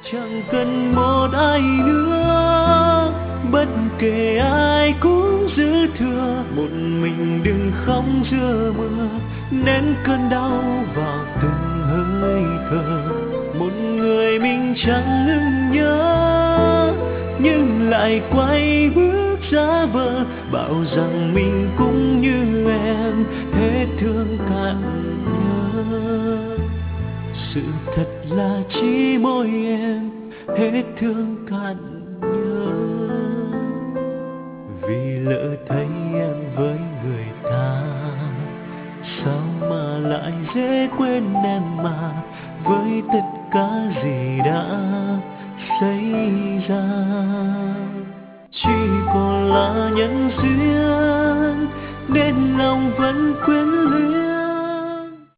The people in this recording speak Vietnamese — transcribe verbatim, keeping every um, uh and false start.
Chẳng cần một ai nữa, bất kể ai cũng giữ thừa. Một mình đừng khóc giữa mưa, nén cơn đau vào từng hơi thở. Một người mình chẳng ngừng nhớ, nhưng lại quay bước ra vờ, bảo rằng mình cũng như em, hết thương cạn nhớ. Sự thật là chỉ mỗi em hết thương cạn nhớ. Vì lỡ thấy em với người ta, sao mà lại dễ quên em mà, với tất cả gì đã xảy ra. Chỉ còn là nhân duyên nên lòng vẫn quyến luyến.